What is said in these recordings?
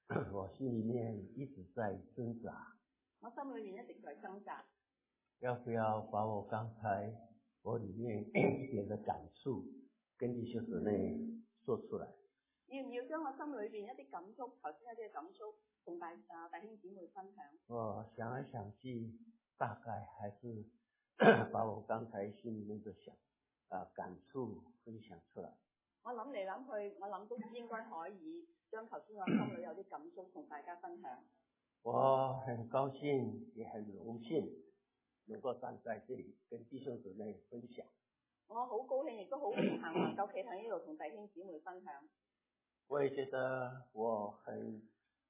我心里面一直在挣扎， 我心裏面一直在掙扎， 要不要把我剛才我里面一點的感觸跟弟兄姊妹說出來？ 要唔要將我心裏邊一啲感觸，頭先一啲嘅感觸同弟兄姊妹分享？ 我想來想去，大概還是把我剛才心裏面的感觸分享出來。 我諗嚟諗去，我諗都應該可以將頭先我心裏有啲感觸同大家分享。 我很高興，也很榮幸能夠站在這裡跟弟兄姊妹分享。 我好高興，亦都好榮幸能夠企喺呢度同弟兄姊妹分享。 我也覺得我很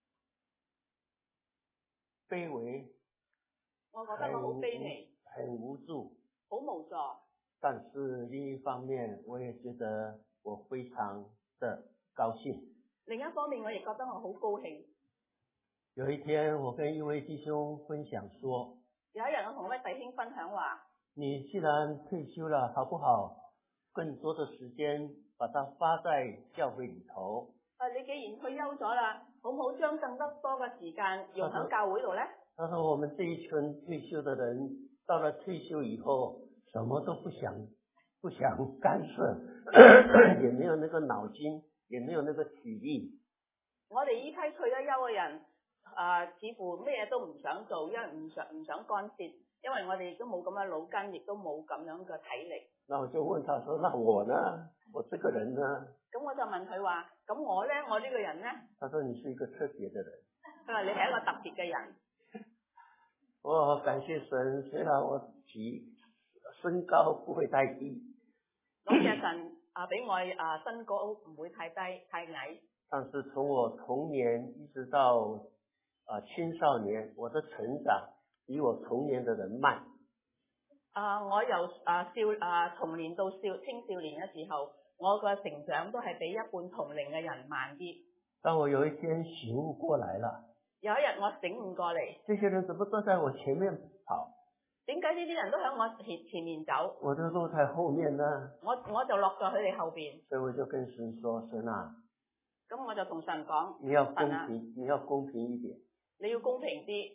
卑微， 我覺得我好卑微， 很無助， 好無助。 但是另一方面，我也覺得我非常的高興。 另一方面，我亦覺得我好高興。 有一天，我跟一位弟兄分享說， 有一日我同一位弟兄分享話， 你既然退休了，好不好更多的時間把它花在教會裏頭？ 你既然退休咗啦，好唔好將更多嘅時間用喺教會度呢？ 他說我們這一群退休的人，到了退休以後，什麼都不想干涉，也沒有那個腦筋，也沒有那個體力。 我哋呢批退咗休嘅人，似乎咩都唔想做，因為唔想干涉，因為我哋亦都冇咁嘅腦筋，亦都冇咁樣嘅體力。 那我就問他說，那我呢？我這個人呢？ 咁我就問佢話，咁我呢？我呢個人呢？ 他說你是一個特別的人。 佢話你係一個特別嘅人。 我感謝神，雖然我身高不會太低， 感謝神俾我身高唔會太低太矮。 但是從我童年一直到青少年，我的成長比我童年的人慢。 我由童年到青少年嘅時候，我個成長都係比一般同齡嘅人慢啲。 當我有一天醒悟過來了， 有一日我醒悟過嚟， 這些人怎麼都在我前面跑？ 點解呢啲人都喺我前面走？ 我就落在後面呢？ 我就落在佢哋後邊。 所以我就跟神說：神啊， 咁我就同神講， 你要公平，你要公平一點， 你要公平啲。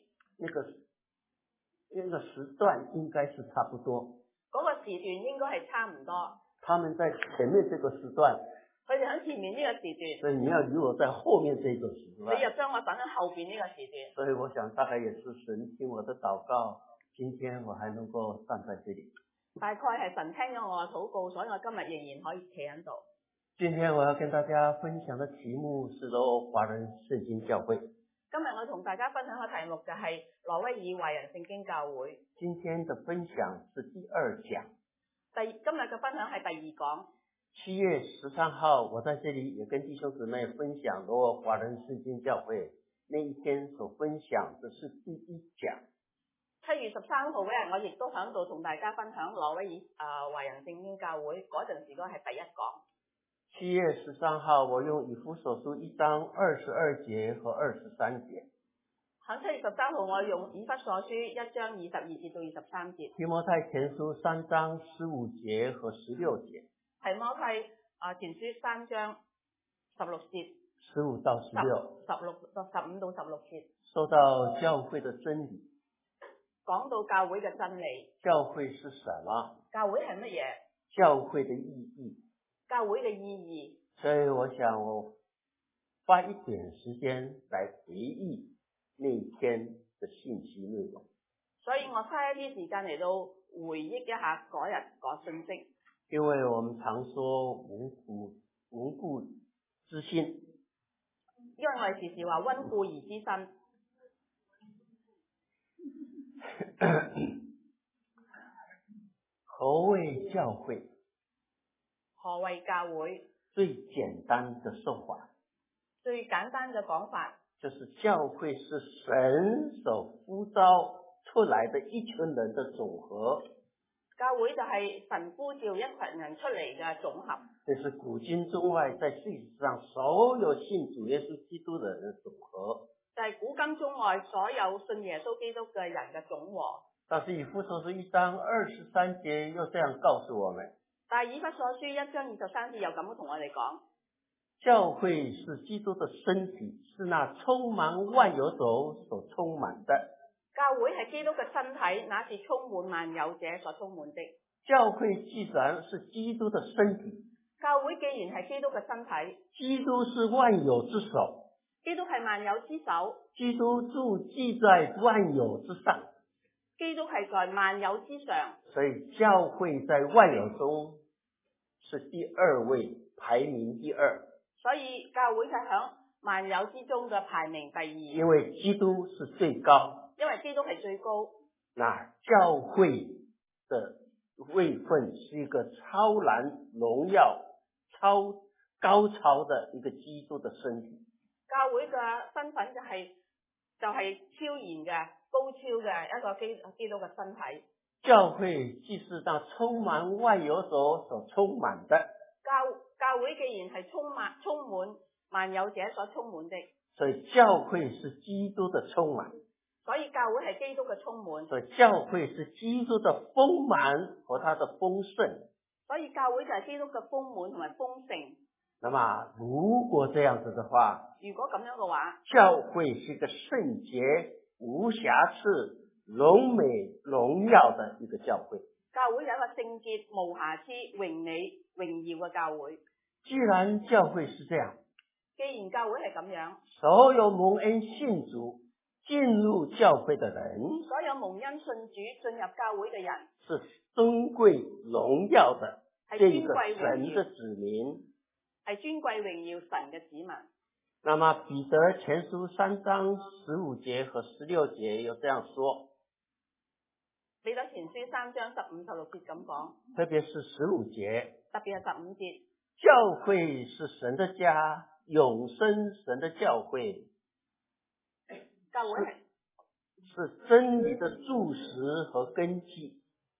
那個時段應該是差不多， 嗰個時段應該係差唔多。 他們在前面這個時段， 佢哋喺前面呢個時段， 所以你要與我在後面這個時段， 你又將我等喺後邊呢個時段。 所以我想大概也是神聽我的禱告，今天我還能夠站在這裡。 大概係神聽咗我嘅禱告，所以我今日仍然可以企喺度。 今天我要跟大家分享的題目是羅華人聖經教會。 今日我同大家分享嘅題目就係挪威爾華人聖經教會。 今天的分享是第2講。 今日嘅分享係第2講。 7月13號，我在這裡也跟弟兄姊妹分享羅華人聖經教會。那一天所分享的是第1講。 7月13號嗰日，我亦都喺度同大家分享挪威爾華人聖經教會嗰陣時，嗰係第1講。 7月13號，我用以弗所書1章22節和23節。 喺7月13號，我用以弗所書1章22節到23節。 提摩太前書3章15節和16節。 提摩太前書3章16節。 15到16。 15到16節。 說到教會的真理。 講到教會嘅真理。 教會是什麼？ 教會係乜嘢？ 教會的意義。 教會嘅意義。 所以我想我花一點時間來回憶那一天的信息內容。 所以我花一啲時間嚟到回憶一下嗰日嗰信息。 因為我們常說穩固之心。 因為我哋時時話溫故而知新。 何謂教會？ 何謂教會？ 最簡單的說法， 最簡單嘅講法， 就是教會是神所呼召出來的一群人的總和。 教會就係神呼召一群人出嚟嘅總合。 這是古今中外在世界上所有信主耶穌基督的人的總和。 就係古今中外所有信耶穌基督嘅人嘅總和。 但是以弗所書1章23節又這樣告訴我們。 但係以弗所書1章23節又咁樣同我哋講。 教会是基督的身体，是那充满万有者所充满的。 教會係基督嘅身體，那是充滿萬有者所充滿的。 教會既然是基督的身體， 教會既然係基督嘅身體， 基督是萬有之首， 基督係萬有之首， 基督住記在萬有之上， 基督係在萬有之上， 所以教會在萬有中是第二位，排名第二。 所以教會係響萬有之中嘅排名第二。 因為基督是最高， 因為基督係最高。 那教會的位分是一個超然榮耀、超高超的一個基督的身體。 教會嘅身份就係超然嘅、高超嘅一個基督嘅身體。 教會既是那充滿萬有者所充滿的， 教會既然係充滿萬有者所充滿的， 所以教會是基督的充滿。 所以教會係基督嘅充滿。 所以教會是基督的豐滿和他的豐盛。 所以教會就係基督嘅豐滿同埋豐盛。 那麼如果這樣子的話， 如果咁樣嘅話， 教會是一個聖潔、無瑕疵、榮美、榮耀的一個教會。 教會有一個聖潔、無瑕疵、榮美、榮耀嘅教會。 既然教會是這樣， 既然教會係咁樣， 所有蒙恩信主進入教會的人， 所有蒙恩信主進入教會嘅人， 是尊貴榮耀的這個神的子民， 係尊貴榮耀神嘅子民。 那麼彼得前書3章15節和16節有這樣說， 彼得前書3章15、16節咁講， 特別是15節， 特別係15節， 教會是神的家，永生神的教會， 教會是真理的柱石和根基。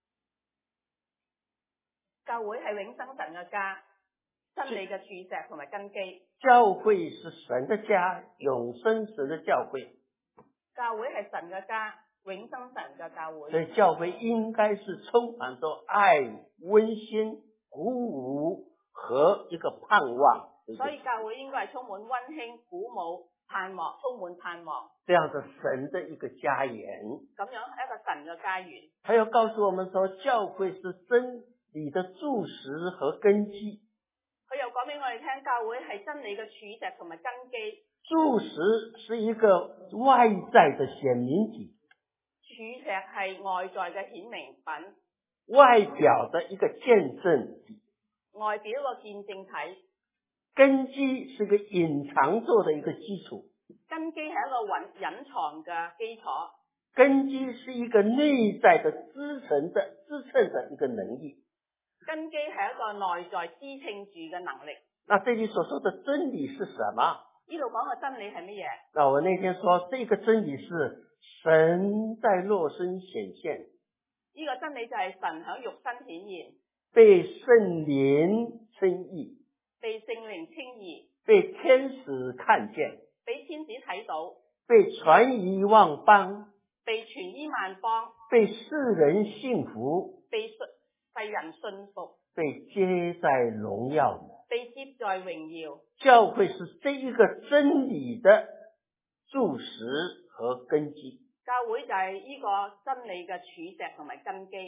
教會係永生神嘅家，真理嘅柱石同埋根基。 教會是神的家，永生神的教會。 教會係神嘅家，永生神嘅教會。 所以教會應該是充滿着愛、溫馨、鼓舞和一個盼望。 所以教會應該係充滿溫馨、鼓舞、盼望，充滿盼望。 這樣的神的一個家園。 咁樣係一個神嘅家園。 還要告訴我們說，教會是真理的柱石和根基。 佢又講俾我哋聽，教會係真理嘅柱石同埋根基。 柱石是一個外在的顯明體， 柱石係外在嘅顯明品， 外表的一個見證體， 外表一個見證體。 根基是個隱藏做的一個基礎， 根基係一個隱藏嘅基礎。 根基是一個內在的支撐的一個能力。 根基係一個內在支撐住嘅能力。 那這裡所說的真理是什麼？ 呢度講嘅真理係乜嘢？ 那我那天說，這個真理是神在肉身顯現。 呢個真理就係神喺肉身顯現， 被聖靈稱義， 被聖靈稱義， 被天使看見， 被天使睇到， 被傳於萬邦， 被傳於萬邦， 被世人信服， 被世人信服， 被接在榮耀裏， 被接在榮耀。 教會是這一個真理的柱石和根基。 教會就係呢個真理嘅柱石同埋根基。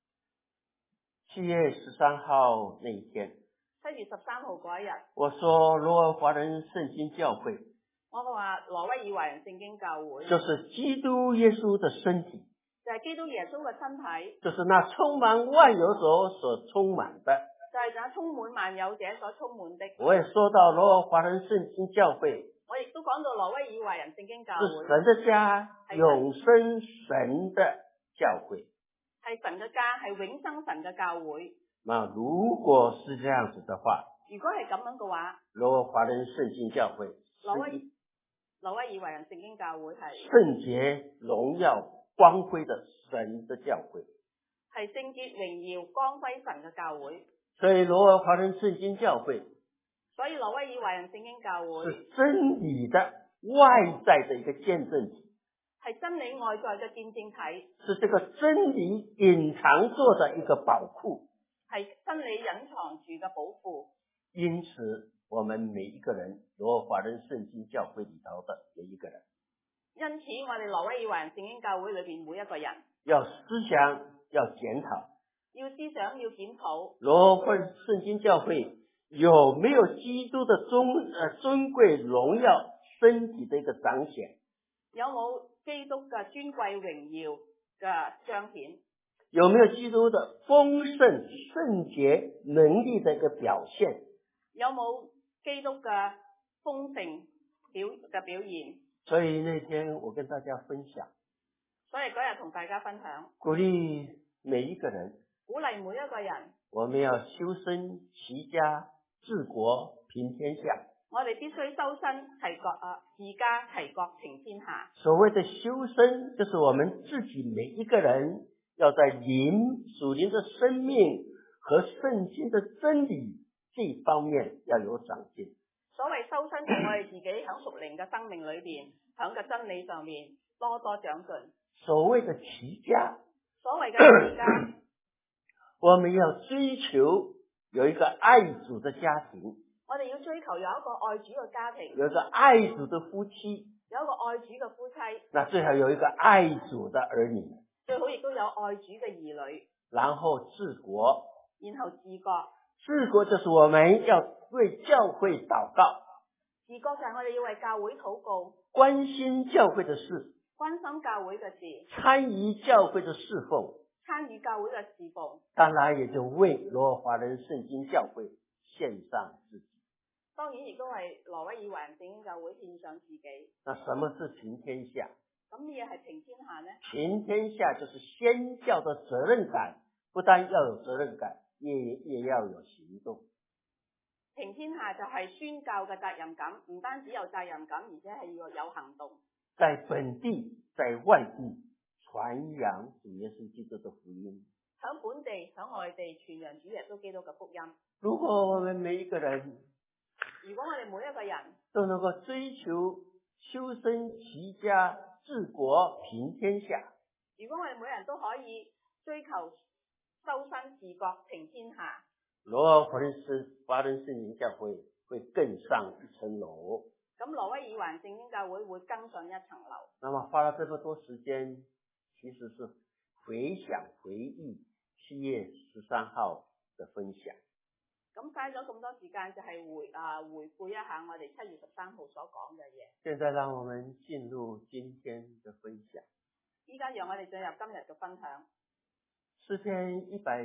7月13號那一天 ，7月13號嗰一日， 我說羅爾華人聖經教會， 我話羅威爾華人聖經教會， 就是基督耶穌的身體， 就係基督耶穌嘅身體， 就是那充滿萬有者所充滿的， 就係那充滿萬有者所充滿的。 我也說到羅爾華人聖經教會， 我亦都講到羅威爾華人聖經教會， 是神的家，永生神的教會， 係神嘅家，係永生神嘅教會。 那如果是這樣子的話， 如果係咁樣嘅話， 羅爾華人聖經教會， 羅威爾華人聖經教會係聖潔、榮耀、光輝的神的教會， 係聖潔、榮耀、光輝神嘅教會。 所以羅爾華人聖經教會， 所以羅威爾華人聖經教會是真理的外在的一個見證體， 係真理外在嘅見證體， 是這個真理隱藏做的一個寶庫， 係真理隱藏住嘅寶庫。 因此我们每一个人，罗华人圣经教会里头的每一个人。 因此，我哋挪威爾華人聖經教會裏邊每一個人要思想，要檢討。 要思想，要檢討。 羅華人聖經教會有沒有基督的尊貴榮耀身體的一個彰顯？ 有冇基督嘅尊貴榮耀嘅彰顯？ 有沒有基督的豐盛聖潔能力的一個表現？ 有冇基督嘅豐盛表現？ 所以那天我跟大家分享， 所以嗰日同大家分享， 鼓勵每一個人， 鼓勵每一個人， 我們要修身齊家治國平天下。 我哋必須修身治家齊國平天下。所謂的修身，就是我們自己每一個人要在屬靈的生命和聖經的真理這方面要有長進。 所謂修身係我哋自己喺屬靈嘅生命裏邊，喺個真理上面多多長進。 所謂的齊家， 所謂嘅齊家， 我們要追求有一個愛主的家庭， 我哋要追求有一個愛主嘅家庭， 有一個愛主的夫妻， 有一個愛主嘅夫妻， 那最好有一個愛主的兒女， 最好亦都有愛主嘅兒女， 然後治國， 然後治國。 治國就是我們要為教會禱告， 治國就係我哋要為教會禱告， 關心教會的事， 關心教會嘅事， 參與教會的侍奉， 參與教會嘅侍奉， 當然也就為羅華人聖經教會獻上自己。 當然亦都為挪威爾華人聖經教會獻上自己。 那什麼是平天下？ 咁乜嘢係平天下呢？ 平天下就是宣教的責任感，不但要有責任感，也要有行動。 平天下就係宣教嘅責任感，唔單止有責任感，而且係要有行動。 在本地，在外地傳揚主耶穌基督的福音。 喺本地，喺外地傳揚主耶穌基督嘅福音。 如果我們每一個人， 如果我哋每一個人都能夠追求修身齊家治國平天下， 如果我哋每人都可以追求修身治國平天下， 羅華人聖經教會會更上一層樓。 咁挪威爾華人聖經教會會更上一層樓。 那麼花了這麼多時間，其實是回想回憶7月13號的分享。 咁嘥咗咁多時間，就係回顧一下我哋7月13號所講嘅嘢。 現在讓我們進入今天的分享。 依家讓我哋進入今日嘅分享。 詩篇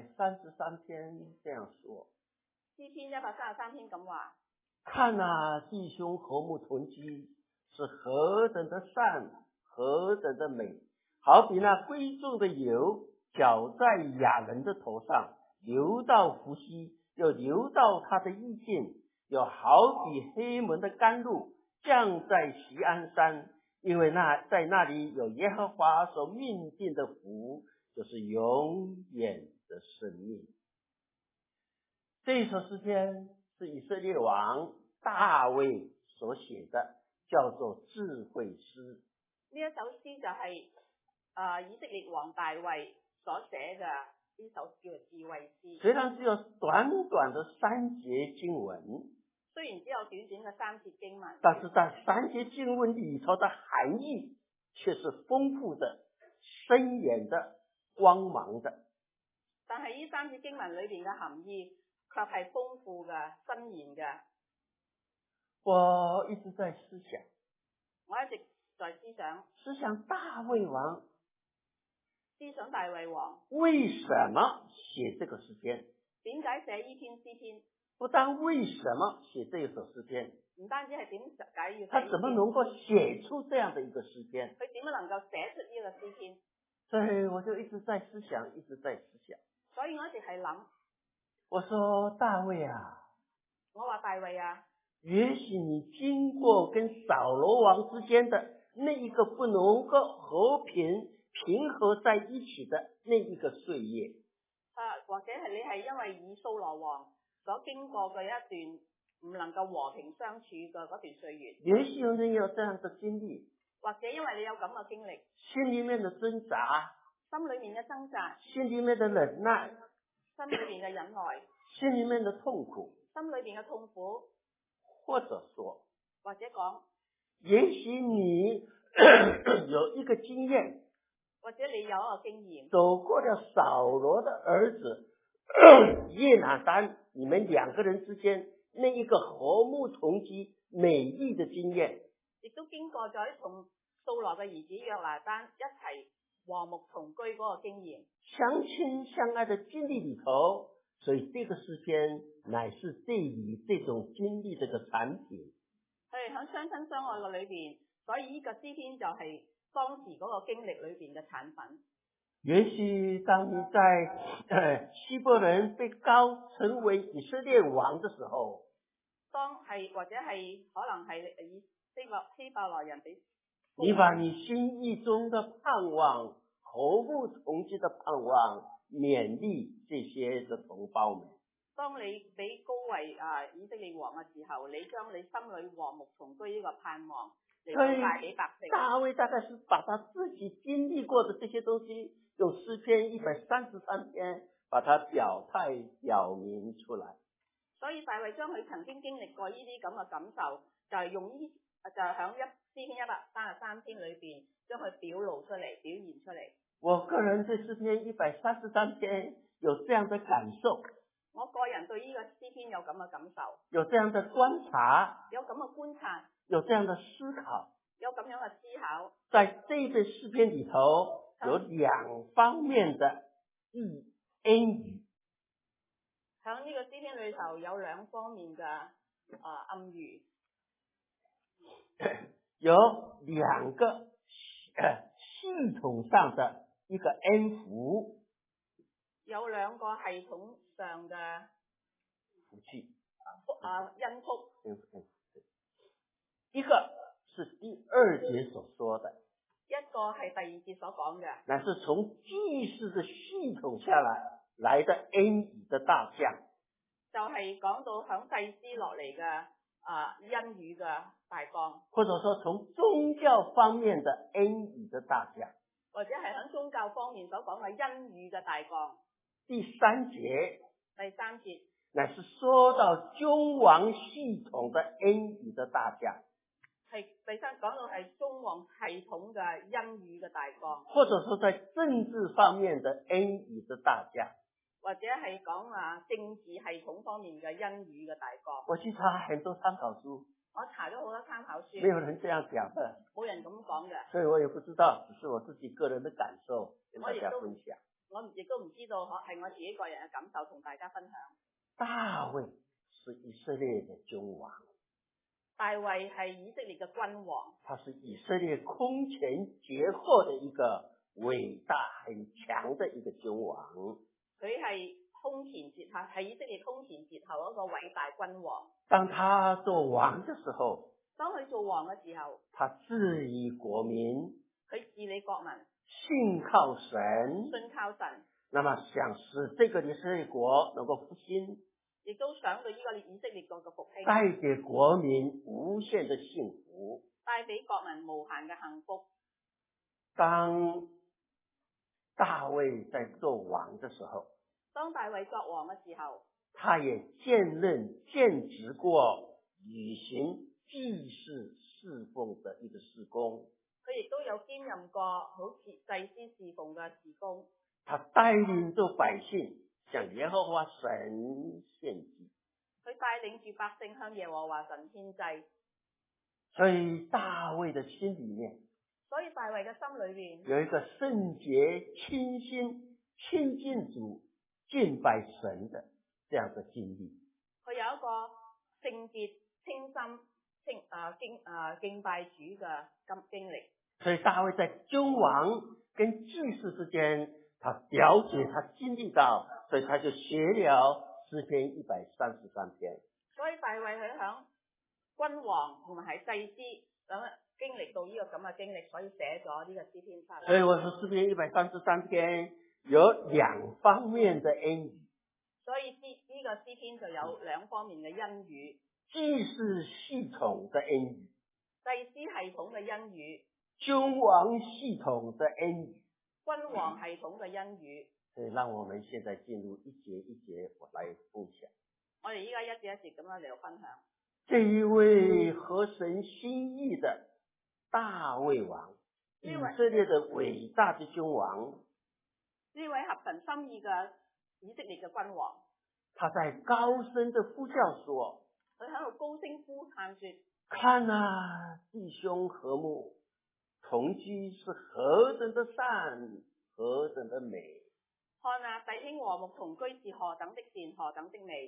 133篇這樣說。 詩篇133篇咁話： 看啊，弟兄和睦同居，是何等的善，何等的美！好比那貴重的油，攪在亞人的頭上，流到胡鬚，又流到他的衣襟，又好比黑門的甘露，降在錫安山，因為在那裡有耶和華所命定的福，就是永遠的生命。這一首詩篇是以色列王大衛所寫的，叫做智慧詩。 呢一首詩就係以色列王大衛所寫嘅，呢首叫做智慧詩。 雖然只有短短的3節經文， 雖然只有短短嘅3節經文， 但是在3節經文裏頭的含義卻是豐富的、深遠的、光芒的。 但係呢3節經文裏邊嘅含義卻係豐富嘅、深遠嘅。 我一直在思想， 我一直在思想大衛王， 思想大衛王為什麼寫這個詩篇？ 點解寫呢篇詩篇？ 不但為什麼寫這一首詩篇， 唔單止係點解要寫， 他怎麼能夠寫出這樣的一個詩篇？ 佢點樣能夠寫出呢個詩篇？ 所以我就一直在思想。 所以我一直係諗， 我說大衛啊， 我話大衛啊， 也許你經過跟掃羅王之間的那一個不能夠和平和在一起的那一個歲月， 或者係你係因為以掃羅王所經過嘅一段唔能夠和平相處嘅嗰段歲月， 也許有人有這樣的經歷， 或者因為你有咁嘅經歷， 心裏面的掙扎， 心裏面嘅掙扎， 心裏面的忍耐， 心裏面嘅忍耐， 心裏面的痛苦， 心裏面嘅痛苦， 或者说， 或者講， 也許你有一個經驗， 或者你有一個經驗， 走過了掃羅的兒子約拿單，你們兩個人之間那一個和睦同居美麗的經驗， 亦都經過咗同掃羅嘅兒子約拿單一齊和睦同居嗰個經驗， 相親相愛的經歷裏頭，所以這個詩篇乃是對於這種經歷這個產品。 佢哋喺相親相愛嘅裏邊，所以呢個詩篇就係當時嗰個經歷裏邊嘅產品。 也許當你在希伯人被膏成為以色列王的時候， 當係或者係可能係以希伯來人俾你把你心意中的盼望、和睦同居的盼望勉勵這些的同胞們。 當你俾高為以色列王嘅時候，你將你心裏和睦同居呢個盼望嚟到帶俾百姓。 大衛大概是把他自己經歷過的這些東西，用詩篇133篇把它表態表明出來。 所以大衛將佢曾經經歷過呢啲咁嘅感受，就係用就係響詩篇133篇裏邊將佢表露出嚟、表現出嚟。 我個人對詩篇133篇有這樣的感受。 我個人對呢個詩篇有咁嘅感受， 有這樣的觀察， 有咁嘅觀察， 有這樣的思考， 有咁樣嘅思考。 在這一篇詩篇裏頭，有兩方面的恩語。 喺呢個詩篇裏頭有兩方面嘅暗語， 有兩個系統上的一個恩福， 有兩個系統上嘅福氣恩福。 一個是第2節所說的， 一個係第2節所講嘅， 那是從祭司的系統下來的恩語的大將， 就係講到響祭司落嚟嘅恩語嘅大綱， 或者說從宗教方面的恩語的大將， 或者係響宗教方面所講嘅恩語嘅大綱。 第3節， 第3節乃是說到君王系統的恩語的大將， 係第3講到係君王系統嘅恩語嘅大綱， 或者說在政治方面的恩語的大將， 或者係講政治系統方面嘅恩語嘅大綱。 我去查很多參考書， 我查咗好多參考書， 沒有人這樣講的， 冇人咁講嘅， 所以我也不知道，只是我自己個人的感受跟大家分享。 我亦都唔知道，係我自己個人嘅感受同大家分享。 大衛是以色列的君王， 大衛係以色列嘅君王， 他是以色列空前絕後的一個偉大很強的一個君王。 佢係空前絕後，係以色列空前絕後一個偉大君王。 當他做王的時候， 當佢做王嘅時候， 他治理國民， 佢治理國民， 信靠神， 信靠神， 那麼想使這個以色列國能夠復興， 亦都想到呢個以色列國嘅復興， 帶給國民無限的幸福， 帶俾國民無限嘅幸福。 當大衛在做王的時候， 當大衛作王嘅時候， 他也兼職過履行祭祀侍奉的一個事工， 佢亦都有兼任過好似祭司侍奉嘅事工。 他帶領着百姓向耶和華神獻祭， 佢帶領住百姓向耶和華神獻祭。 所以大衛的心裏面， 所以大衛嘅心裏邊有一個聖潔、清心、親近主、敬拜神的這樣的經歷。 佢有一個聖潔、清心、敬拜主嘅經歷。 所以大衛在君王跟祭司之間，他了解，他經歷到，所以他就寫了詩篇133篇。 所以大衛佢響君王同埋係祭司咁經歷到呢個咁嘅經歷，所以寫咗呢個詩篇出嚟。 所以我說詩篇133篇有兩方面的恩語。 所以呢個詩篇就有兩方面嘅恩語， 祭司系統的恩語， 祭司系統嘅恩語， 君王系統的恩語， 君王系統嘅恩語。 所以讓我們現在進入一節一節我來分享。 我哋依家一節一節咁樣嚟到分享。 这一位合神心意的大卫王，以色列的伟大的君王， 呢位合神心意嘅以色列嘅君王， 他在高聲的呼叫說， 佢喺度高聲呼嘆說： 看啊，弟兄和睦同居是何等的善，何等的美。 看啊，弟兄和睦同居是何等的善，何等的美。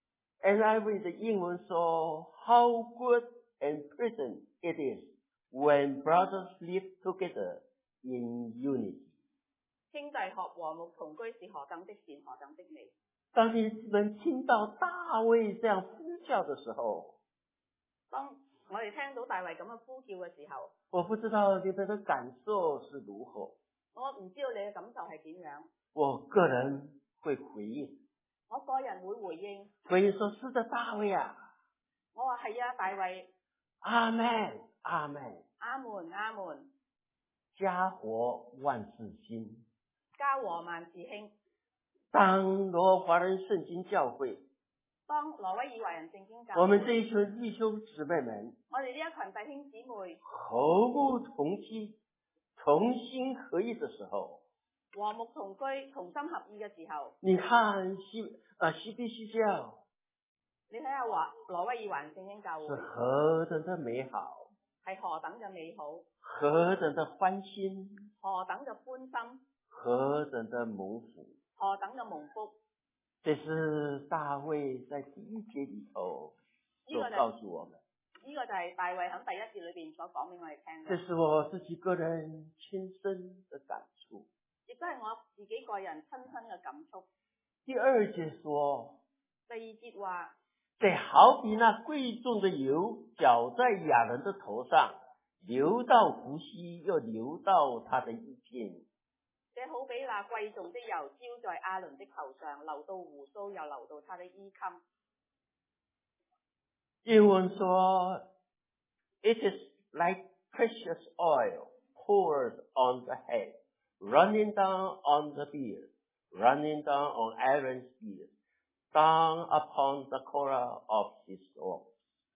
NIV 的英文說 How good and pleasant it is when brothers live together in unity。 兄弟和睦同居是何等的善，何等的美。 當你們聽到大衛這樣呼叫的時候， 當我哋聽到大衛咁嘅呼叫嘅時候， 我不知道你們的感受是如何， 我唔知道你嘅感受係點樣。 我個人會回應， 我個人會回應， 說是的，大衛啊， 我話係啊，大衛， 阿們，阿們， 阿門，阿門， 家和萬事興， 家和萬事興。 當羅華人聖經教會， 當挪威爾華人聖經教會， 我們這一群弟兄姊妹們， 我哋呢一群弟兄姊妹和睦同居、同心合意的時候， 和睦同居、同心合意嘅時候， 你看CBC教， 你睇下挪威爾華人聖經教會是何等的美好， 係何等嘅美好， 何等的歡欣， 何等嘅歡心， 何等的蒙福， 何等嘅蒙福。 這是大衛在第一節裏頭所告訴我們。 呢個就係大衛喺第一節裏邊所講俾我哋聽嘅。 這是我自己個人親身的感觸， 亦都係我自己個人親身嘅感觸。 第二節說， 第二節話， 這好比那貴重的油澆在亞倫的頭上，流到胡鬚，又流到他的衣襟。 這好比那貴重的油澆在亞倫的頭上，流到胡鬚，又流到他的衣襟。 英文說 ，It is like precious oil poured on the head, running down on the beard, running down on Aaron's beard, down upon the collar of his robes。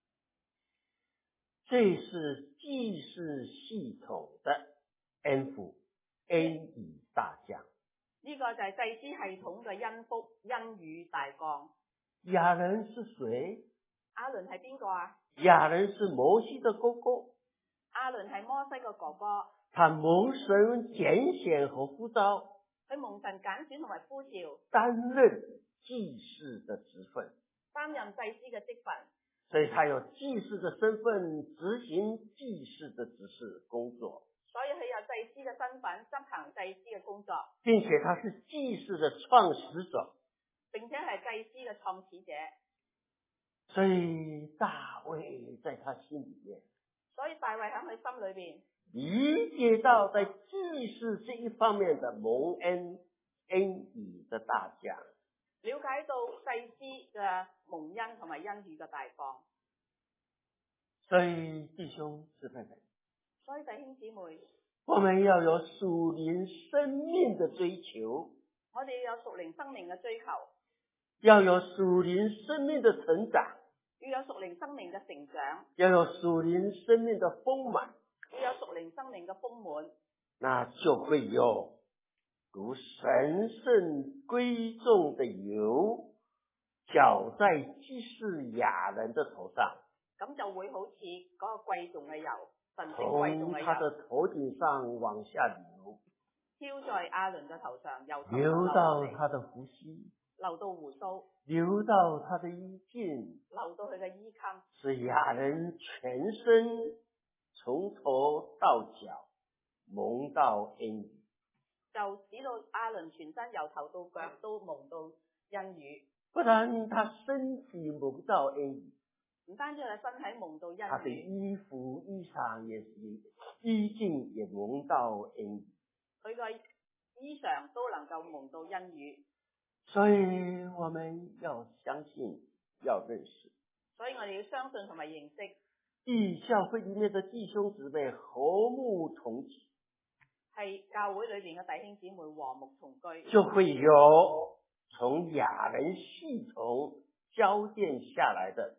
這是祭祀系統的恩福，恩雨大降。 呢個就係祭司系統嘅恩福，恩雨大降。 亞倫是誰？ 亞倫係邊個啊？ 亞倫是摩西的哥哥。 亞倫係摩西嘅哥哥。 他蒙神揀選和呼召， 佢蒙神揀選同埋呼召， 擔任祭司的職分， 擔任祭司嘅職份。 所以他有祭司的身份，執行祭司的指示工作。 所以佢有祭司嘅身份，執行祭司嘅工作， 並且他是祭司的創始者， 並且係祭司嘅創始者。 所以大衛在他心裏面， 所以大衛喺佢心裏邊理解到在祭司這一方面的蒙恩雨的大降， 了解到祭司嘅蒙恩同埋恩雨嘅大放。 所以弟兄姊妹們， 所以弟兄姊妹， 我們要有屬靈生命的追求， 我哋要有屬靈生命嘅追求， 要有屬靈生命的成長， 要有屬靈生命嘅成長， 要有屬靈生命的豐滿， 要有屬靈生命嘅豐滿， 那就會有如神聖貴重的油澆在祭司亞倫的頭上， 咁就會好似嗰個貴重嘅油，神聖貴重嘅從他的油， 頭頂上往下流， 飄在亞倫嘅頭上，由頭流上到他的胡鬚， 流到胡鬚， 流到他的衣襟， 流到佢嘅衣襟， 使亞倫全身從頭到腳蒙到恩雨， 就使到亞倫全身由頭到腳都蒙到恩雨。 不但他身體蒙到恩雨， 唔單止佢身體蒙到恩他的雨， 衣服衣裳也是，衣襟也蒙到恩雨。 佢個衣裳都能夠蒙到恩雨。 所以我們要相信，要認識。 所以我哋要相信同埋認識， 弟教會裏面的弟兄姊妹和睦同居， 係教會裏邊嘅弟兄姊妹和睦同居， 就會有從亞倫系統澆奠下來的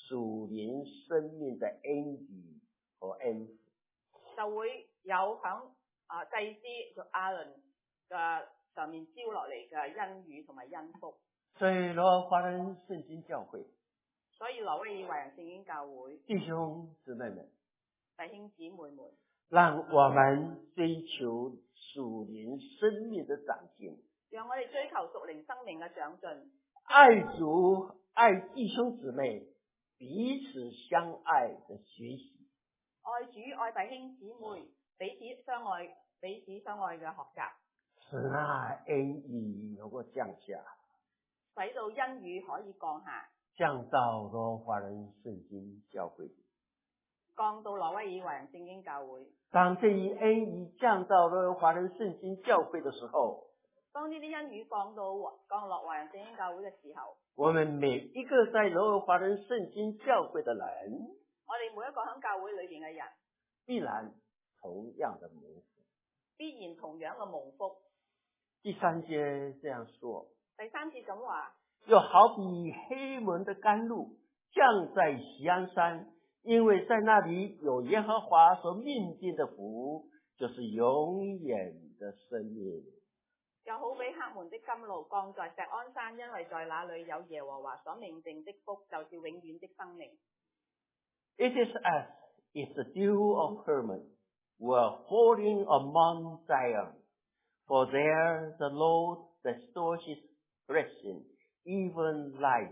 屬靈生命的恩雨和恩福， 就會有響祭司就亞倫嘅上面招落嚟嘅恩雨同埋恩福。 所以羅華人聖經教會， 所以挪威爾華人聖經教會弟兄姊妹們， 弟兄姊妹們， 讓我們追求屬靈生命的長進， 讓我哋追求屬靈生命嘅長進， 愛主愛弟兄姊妹，彼此相愛的學習， 愛主愛弟兄姊妹，彼此相愛嘅學習， 使那恩雨能夠降下， 使到恩雨可以降下， 降到羅華人聖經教會， 降到挪威爾華人聖經教會。 當這一恩雨降到羅華人聖經教會的時候， 當呢啲恩雨降落華人聖經教會嘅時候， 我們每一個在羅華人聖經教會的人， 我哋每一個喺教會裏邊嘅人， 必然同樣的蒙福， 必然同樣嘅蒙福。 第三節這樣說， 第三節咁話， 又好比黑門的甘露降在錫安山，因為在那裡有耶和華所命定的福，就是永遠的生命。 又好比黑門的甘露降在錫安山，因為在那裡有耶和華所命定的福，就是永遠的生命。 It is as if the dew of Hermon were falling among Zion, for there the Lord bestows his blessing, even life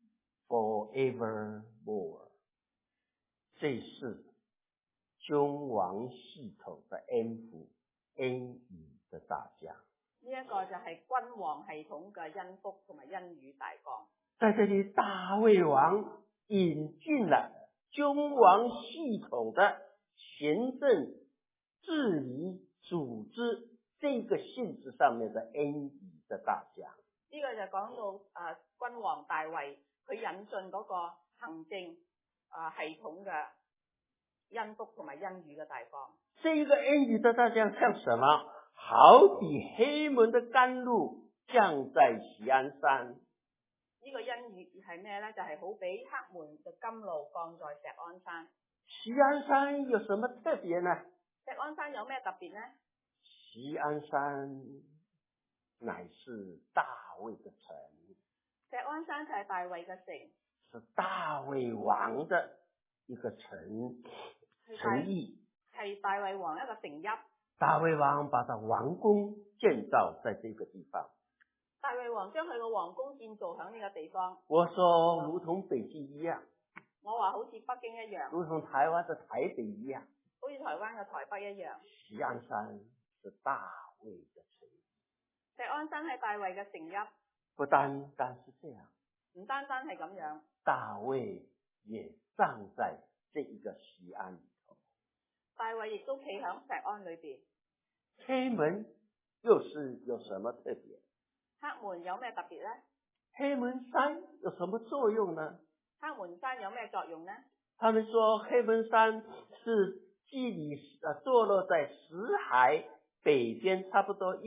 forevermore. 這是君王系統的恩福恩雨的大降。 呢一個就係君王系統嘅恩福同埋恩雨大降。 在這裡，大衛王引進了君王系統的行政、治理、組織這個性質上面的恩雨的大降。 呢個就講到君王大衛佢引進嗰個行政系統嘅恩福同埋恩雨嘅大降。 這個恩雨的大降像什麼？好比黑門的甘露降在錫安山。 呢個恩雨係咩呢？就係好比黑門嘅甘露降在錫安山。 錫安山有什麼特別呢？ 錫安山有咩特別呢？ 錫安山乃是大衛的城。 錫安山就係大衛嘅城， 是大衛王的一個城邑， 係大衛王一個城邑。 大衛王把他王宮建造在這個地方。 大衛王將佢個王宮建造喺呢個地方。 我說如同北京一樣， 我話好似北京一樣， 如同台灣的台北一樣， 好似台灣嘅台北一樣。 錫安山是大衛的城。 錫安山係大衛嘅城邑。 不單單是這樣， 唔單單係咁樣， 大衛也葬在這一個錫安裏頭。 大衛亦都企喺錫安裏邊。 黑門又是有什麼特別？ 黑門有咩特別呢？ 黑門山有什麼作用呢？ 黑門山有咩作用呢？ 他們說黑門山是距離坐落在死海北邊差不多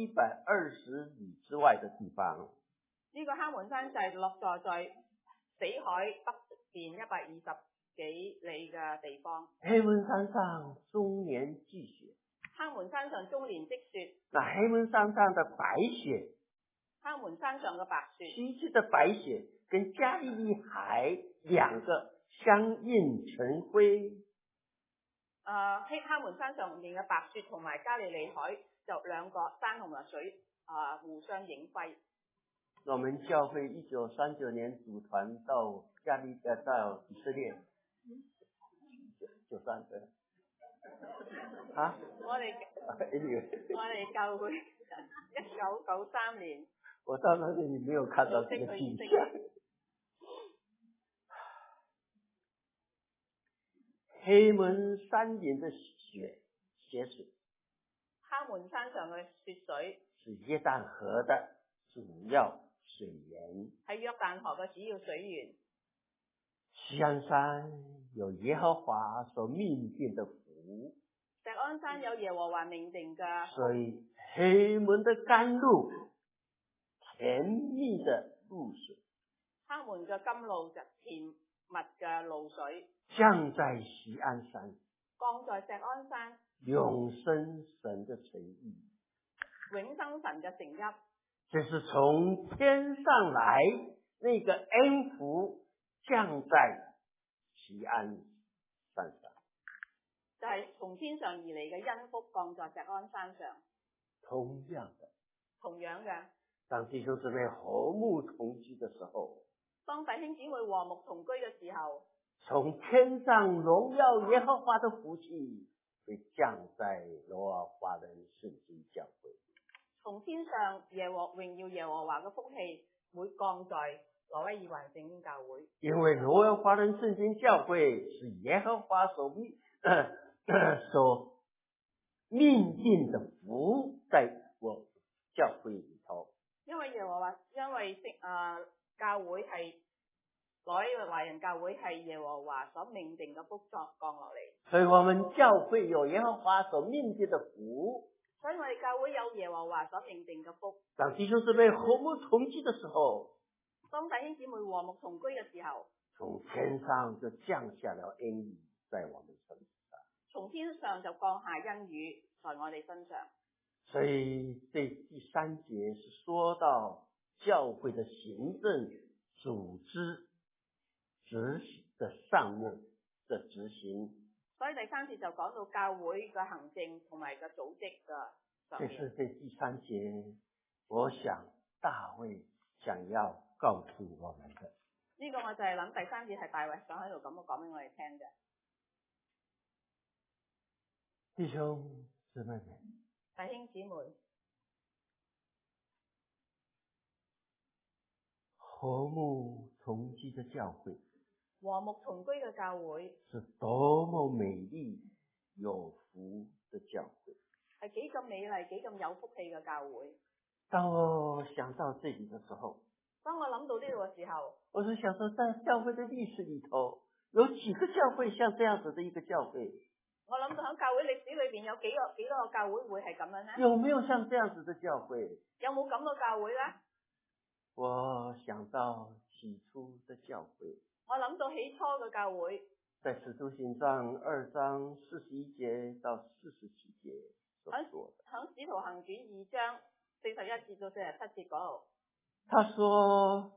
120里之外的地方。 呢個黑門山就係落在死海北邊120幾里嘅地方。 黑門山上終年積雪。 黑門山上終年積雪。 那黑門山上的白雪， 黑門山上嘅白雪， 區區的白雪跟加利利海兩個相映成輝。 黑門山上面嘅白雪同埋加利利海就兩個山同埋水互相映輝。 我們教會1939年組團到到以色列，93對啊？ 我哋教會1993年， 我到那裡你沒有看到這個景象。黑門山頂的雪水， 黑門山上嘅雪水是約旦河的主要水源， 係約旦河嘅主要水源。 錫安山有耶和華所命定的福， 錫安山有耶和華命定嘅， 所以黑門的甘露，甜蜜的露水， 黑門嘅甘露就甜密嘅露水， 降在锡安山， 降在錫安山， 永生神的诚意。 永生神嘅誠意， 这是从天上来那个恩福降在锡安山上。 就係從天上而嚟嘅恩福降在錫安山上。 同样的， 同樣嘅， 当弟兄姊妹和睦同居的时候， 當弟兄姊妹和睦同居嘅時候， 从天上荣耀耶和華的福氣會降在羅爾華人聖經教會。 從天上榮耀耶和華嘅福氣會降在挪威爾華人聖經教會。 因為羅爾華人聖經教會是耶和華所命定的福，在我教會裏頭。 因為教會係挪威華人教會係耶和華所命定嘅福作降落嚟。 所以我們教會有耶和華所命定的福。 所以我哋教會有耶和華所命定嘅福。 當弟兄姊妹和睦同居的時候， 當弟兄姊妹和睦同居嘅時候， 從天上就降下了恩雨在我們身上。 從天上就降下恩雨在我哋身上。 所以這第三節是說到教會的行政組織執行的上面的執行。 所以第三節就講到教會嘅行政同埋個組織嘅上面。 這是這第三節，我想大衛想要告訴我們的。 呢個我就係諗第三節係大衛想喺度咁樣講俾我哋聽嘅。 弟兄姊妹們， 弟兄姊妹， 和睦同居的教會， 和睦同居嘅教會是多麼美麗有福的教會， 係幾咁美麗幾咁有福氣嘅教會。 當我想到這裡的時候， 當我諗到呢度嘅時候， 我是想說在教會的歷史裡頭，有幾個教會像這樣子的一個教會？ 我諗到喺教會歷史裏邊有幾多個教會係咁樣呢？ 有沒有像這樣子的教會？ 有冇咁嘅教會呢？ 我想到起初的教會， 我諗到起初嘅教會， 在使徒行傳2章41節到47節所說的。 喺使徒行傳2章41節到47節嗰度， 他說，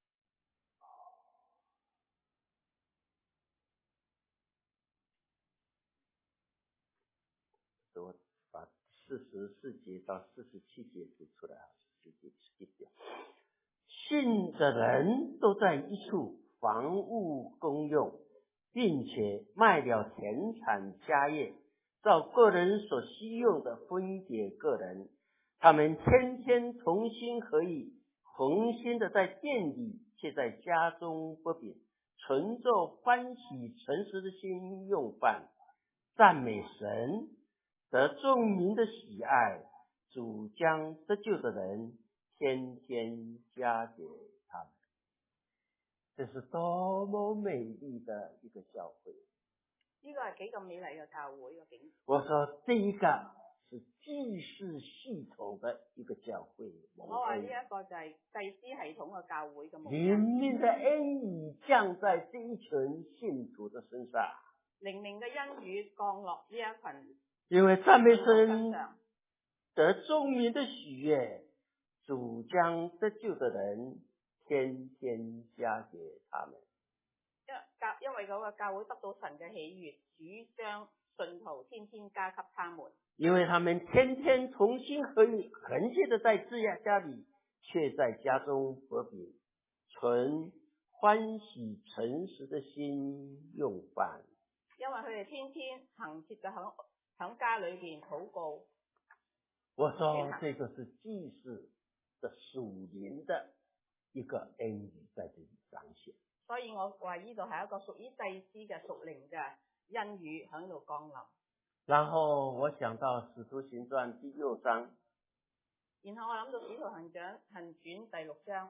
我把44節到47節讀出來，44節信的人都在一處，房屋公用，並且賣了田產家業，照個人所需用的分給個人。他們天天同心合意，同心的在店裡，且在家中不扁，存着歡喜誠實的心用飯，讚美神，得眾民的喜愛。主將得救的人天天加給他們。這是多麼美麗的一個教會！ 呢個係幾咁美麗嘅教會嘅景。 我說這一個是祭祀系統的一個教會。 我話呢一個就係祭司系統嘅教會嘅目的。 靈命的恩雨降在這一群信徒的身上。 靈命嘅恩雨降落呢一群。 因為讚美神，得眾民的喜悅，主將得救的人天天加給他們。 因為嗰個教會得到神嘅喜悅，主將信徒天天加給他們。 因為他們天天同心合意，恆切的在自家裡，卻在家中和平，存歡喜誠實的心用飯。 因為佢哋天天恆切嘅響家裏邊禱告。 我說這個是祭祀的屬靈的一個恩雨在這裡彰顯。 所以我話呢度係一個屬於祭司嘅屬靈嘅恩雨喺度降臨。 然後我想到使徒行傳第6章。 然後我諗到使徒行傳第6章。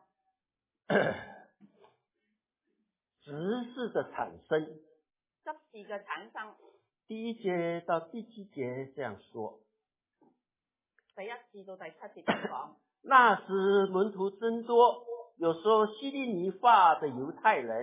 執事的產生。 執事嘅產生。 第1節到第7節這樣說。 第1至到第7節咁講。 那時門徒增多，有說希利尼話的猶太人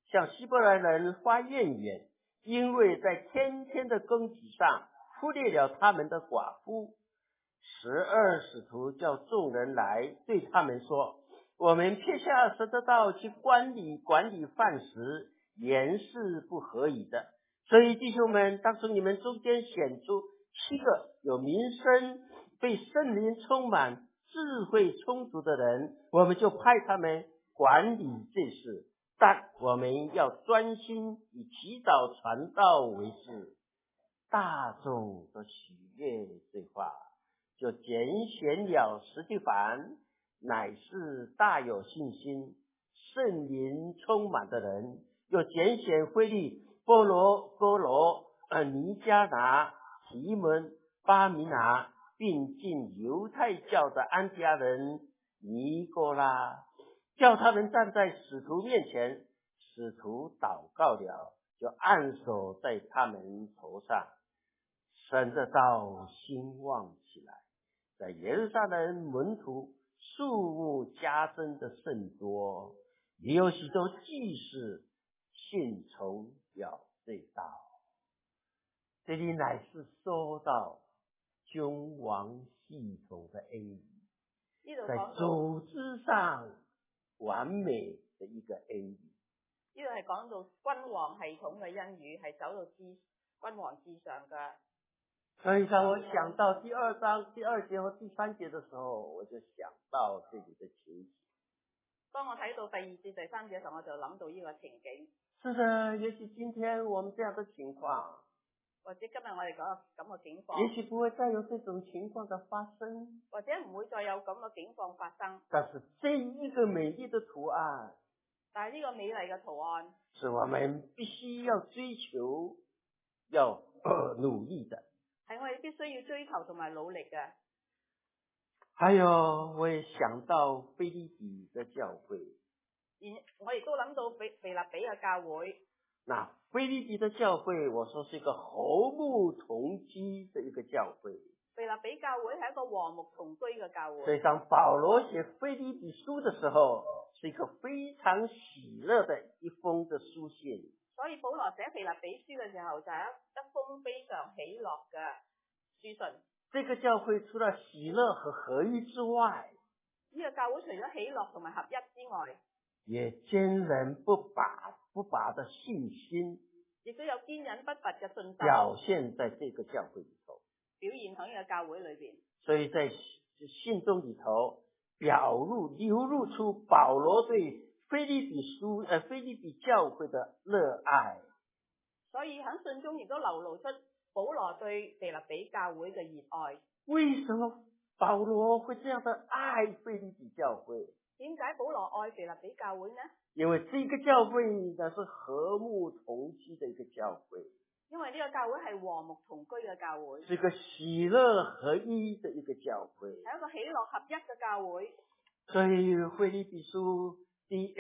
向希伯来人发怨言，因为在天天的供给上忽略了他们的寡妇。12使徒叫众人来，对他们说，我们撇下神的道去管理饭食，原是不合宜的。所以弟兄们，当从你们中间选出7个有名声、被圣灵充满、智慧充足的人，我们就派他们管理这事。但我们要专心以祈祷传道为事。大众都喜悦这话，就拣选了司提反，乃是大有信心、圣灵充满的人，又拣选腓利、波罗、哥罗、尼迦拿、提门、巴米拿，并进犹太教的安提阿人尼哥拉，叫他们站在使徒面前。使徒祷告了，就按手在他们头上，神的道兴旺起来，在耶路撒冷门徒数目加增的甚多，也有许多祭司信从了这道。这里乃是说到君王系统的恩义，在组织上完美的一个恩义。 呢度係講到君王系統嘅恩語，係走到君王之上嘅。 所以當我想到第2章第2節和第3節的時候，我就想到這裡的情景。 當我睇到第2節第3節嘅時候，我就諗到呢個情景。 是的，也許今天我們這樣的情況， 或者今日我哋講咁嘅情況， 也許不會再有這種情況的發生， 或者唔會再有咁嘅情況發生。 但是這一個美麗的圖案， 但係呢個美麗嘅圖案， 是我們必須要追求、要努力的。 係我哋必須要追求同埋努力嘅。 還有，我也想到腓立比的教會。 我亦都諗到腓立比嘅教會。 那腓立比的教會，我說是一個和睦同居的一個教會。 腓立比教會係一個和睦同居嘅教會。 所以當保羅寫腓立比書的時候，是一個非常喜樂的一封的書信。 所以保羅寫腓立比書嘅時候，就係一封非常喜樂嘅書信。 這個教會除了喜樂和合一之外， 呢個教會除咗喜樂同埋合一之外， 也堅忍不拔的信心， 亦都有堅忍不拔嘅信心表現在這個教會裏頭， 表現喺呢個教會裏邊。所以在信中裏頭流露出保羅對腓立比教會的熱愛。 所以喺信中亦都流露出保羅對腓立比教會嘅熱愛。 為什麼保羅會這樣的愛腓立比教會？ 點解保羅愛腓立比教會呢？ 因為這個教會呢是和睦同居的一個教會。 因為呢個教會係和睦同居嘅教會。 是一個喜樂合一的一個教會。 係一個喜樂合一嘅教會。 所以腓立比書第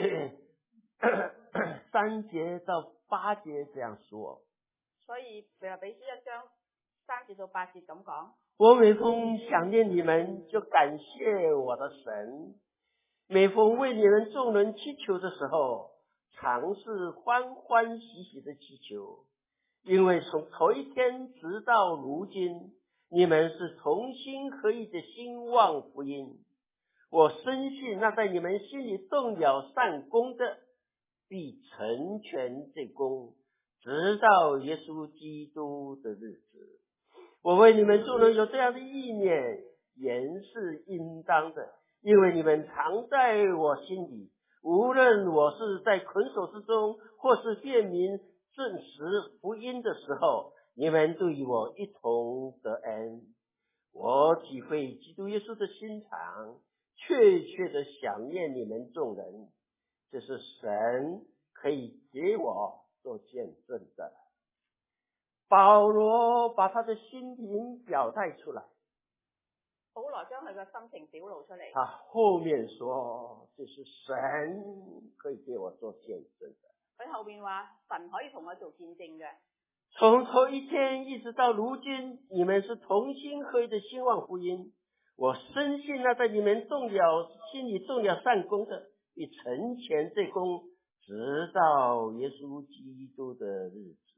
3節到8節這樣說。 所以腓立比書1章3節到8節咁講。 我每逢想念你們，就感謝我的神。每逢為你們眾人祈求的時候，常是歡歡喜喜的祈求，因為從頭一天直到如今，你們是同心合意的興旺福音。我深信那在你們心裡動了善工的，必成全這工，直到耶穌基督的日子。我為你們眾人有這樣的意念，原是應當的。因為你們常在我心裡，無論我是在捆鎖之中，或是辨明證實福音的時候，你們都與我一同得恩。我體會基督耶穌的心腸，確切的想念你們眾人，這是神可以給我做見證的。保羅把他的心情表態出來。 保羅將佢嘅心情表露出嚟。 他後面說，這是神可以給我做見證的。 佢後面話神可以同我做見證嘅。 從頭一天一直到如今，你們是同心合意的興旺福音。我深信那在你們心裡動了善工的，必成全這工， 直到耶稣基督的日子。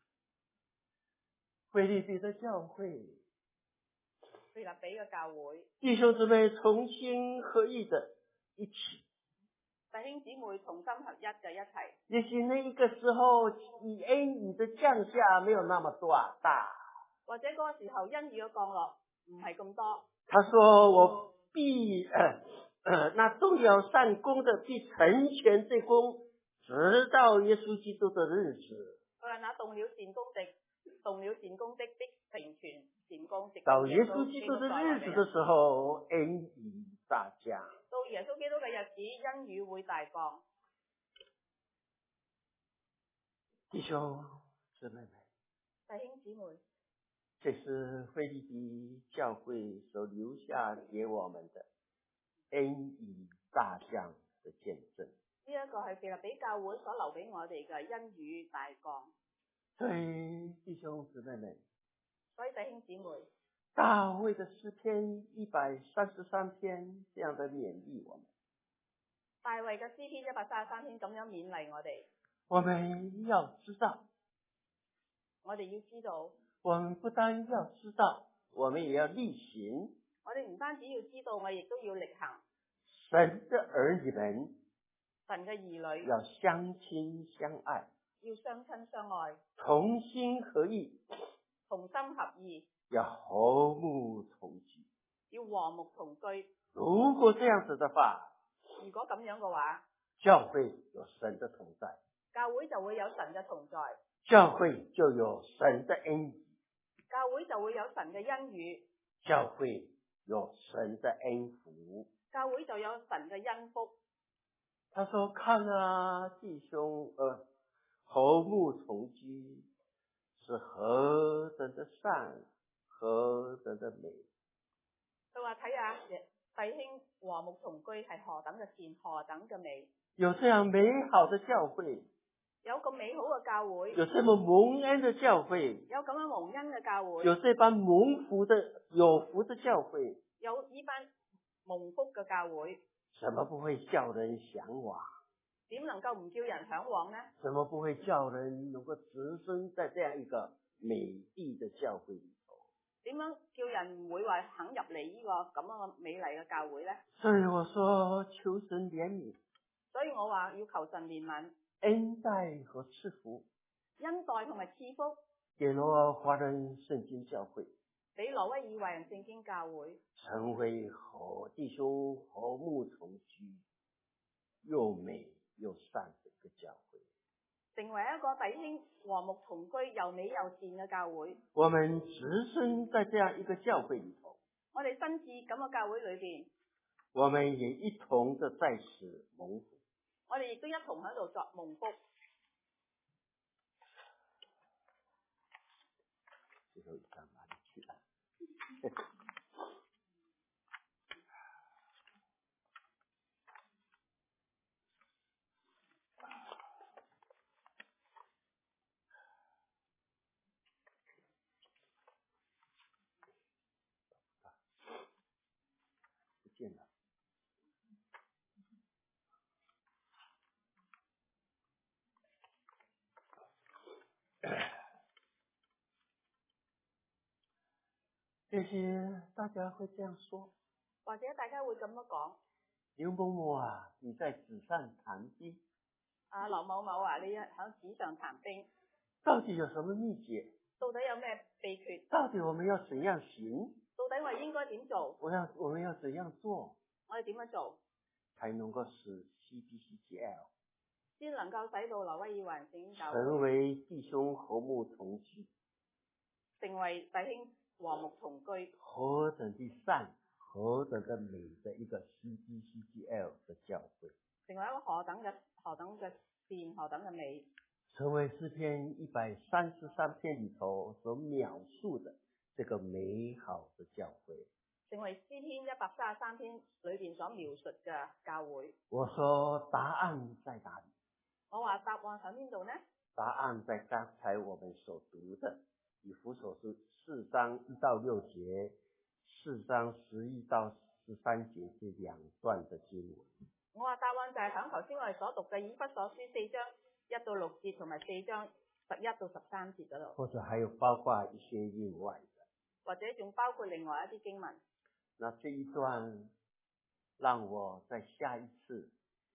腓立比的教会， 腓立比嘅教會， 弟兄姊妹同心合意的一起。 弟兄姊妹同心合一嘅一齊。 也許那一個時候，恩雨的降下沒有那麼大。 或者嗰個時候恩雨嘅降落唔係咁多。 他說我必那動了善功的必成全這功，直到耶穌基督的日子。 佢話那動了善功的必成全善功，直到耶穌基督的日子的時候，恩雨大降。 到耶穌基督嘅日子，恩雨會大降。 弟兄姊妹們， 弟兄姊妹， 這是腓立比教會所留下給我們的恩雨大降的見證。 呢一個係腓立比教會所留俾我哋嘅恩雨大降。 所以弟兄姊妹們， 所以弟兄姊妹， 大衛的詩篇133篇這樣的勉勵我們。 大衛嘅詩篇133篇咁樣勉勵我哋。 我們要知道， 我哋要知道， 我們不單要知道，我們也要力行。 我哋唔單止要知道，我亦都要力行。 神的兒女們， 神嘅兒女要相親相愛， 要相親相愛， 同心合意， 同心合意， 要和睦同居， 要和睦同居。 如果這樣子的話， 如果咁樣嘅話， 教會有神的同在， 教會就會有神嘅同在， 教會就有神的恩雨， 教會就會有神嘅恩雨， 教會有神的恩福， 教會就有神嘅恩福。 他說：看啊，弟兄和睦同居是何等的善，何等的美。 佢話睇下弟兄和睦同居係何等嘅善，何等嘅美。 有這樣美好的教會， 有咁美好嘅教會， 有這麼蒙恩的教會， 有咁樣蒙恩嘅教會， 有這般蒙福的有福的教會， 有呢班蒙福嘅教會， 怎麼不會叫人向往？ 點能夠唔叫人向往呢？ 怎麼不會叫人能夠置身在這樣一個美麗的教會裏頭？ 點樣叫人唔會話肯入嚟呢個咁樣嘅美麗嘅教會呢？ 所以我說求神憐憫， 所以我話要求神憐憫， 恩待和賜福， 恩待同埋賜福， 給羅華人聖經教會， 俾挪威爾華人聖經教會， 成為和弟兄和睦同居，又美又善的一個教會， 成為一個弟兄和睦同居又美又善嘅教會。 我們置身在這樣一個教會裏頭， 我哋身處咁嘅教會裏邊， 我們也一同的在此蒙福。 我哋亦都一同喺度作蒙福。 最後一張哪裡去了？不見了。也許大家會這樣說， 或者大家會咁樣講： 劉某某啊，你在紙上談兵。 啊，劉某某啊，你喺紙上談兵， 到底有什麼秘訣？ 到底有咩秘訣？ 到底我們要怎樣行？ 到底我哋應該點做？ 我們要怎樣做？ 我哋點樣做才能夠使 CBCGL 先能夠使到挪威爾華人聖經教會成為弟兄和睦同居， 成為弟兄和睦同居， 何等的善，何等的美的一個 CBCGL 的教會， 成為一個何等嘅善，何等嘅美， 成為詩篇133篇裏頭所描述的這個美好的教會， 成為詩篇133篇裏邊所描述嘅教會。 我說答案在哪裡？ 我話答案喺邊度呢？ 答案在剛才我們所讀的以弗所書4章1到6節，4章11到13節這兩段的經文。 我話答案就係響頭先我哋所讀嘅以弗所書4章1到6節同埋4章11到13節嗰度， 或者還有包括一些另外的， 或者仲包括另外一啲經文。 那這一段讓我在下一次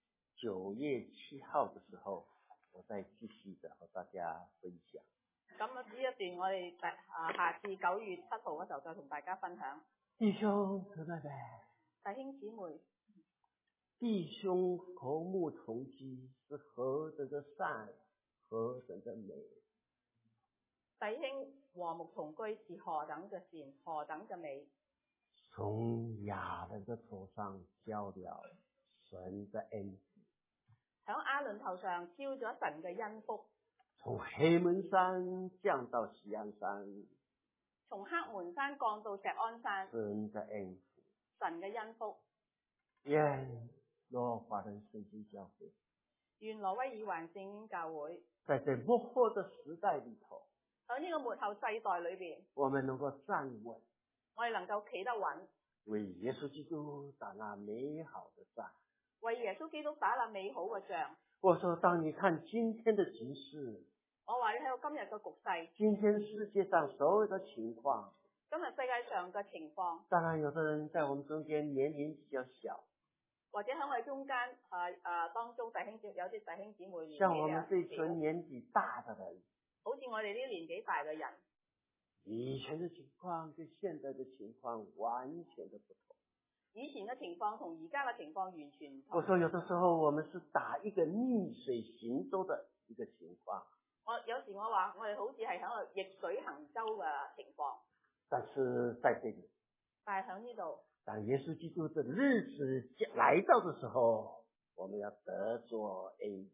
9月7號的時候，我再繼續的和大家分享。 咁呢一段我哋下次9月7號嗰時候再同大家分享。 弟兄姊妹們， 弟兄姊妹， 弟兄和睦同居是何等的善，何等的美。 弟兄和睦同居是何等嘅善，何等嘅美。 從亞倫的頭上澆了神的恩福， 響亞倫頭上澆咗神嘅恩福。 從黑門山降到錫安山， 從黑門山降到錫安山， 神的恩福， 神嘅恩福。 願羅華人聖經教會， 願挪威爾環聖經教會， 在這末後的時代裏頭， 喺呢個末後世代裏邊， 我們能夠站穩， 我哋能夠企得穩， 為耶穌基督打那美好的仗， 為耶穌基督打那美好嘅仗。 我說，當你看今天的局勢， 我話你睇到今日嘅局勢， 今天世界上所有的情況， 今日世界上嘅情況， 當然有的人在我們中間年齡比較小， 或者喺我哋中間當中弟兄有啲弟兄姊妹年紀像我們這群年紀大的人， 好似我哋呢啲年紀大嘅人， 以前的情況跟現在的情況完全的不同。 以前嘅情況同而家嘅情況完全唔同。 我說有的時候我們是打一個逆水行舟的一個情況。 有時我話我哋好似係喺度逆水行舟嘅情況。 但是在這裡， 但係喺呢度， 當耶穌基督的日子來到的時候，我們要得着恩。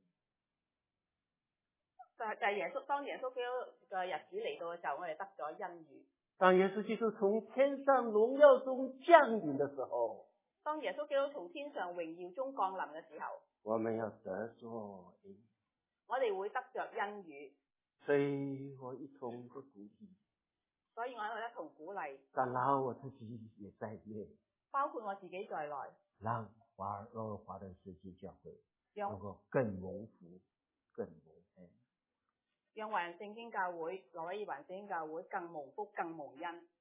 就係當耶穌基督嘅日子嚟到嘅時候，我哋得咗恩雨。 當耶穌基督從天上榮耀中降臨的時候， 當耶穌基督從天上榮耀中降臨嘅時候， 我們要得着恩。 我哋會得着恩雨。 所以我一同的鼓勵， 所以我一同鼓勵， 當然我自己也在內， 包括我自己在內， 讓華人聖經教會能夠更蒙福、更蒙恩， 讓華人聖經教會、挪威爾環聖經教會更蒙福、更蒙恩。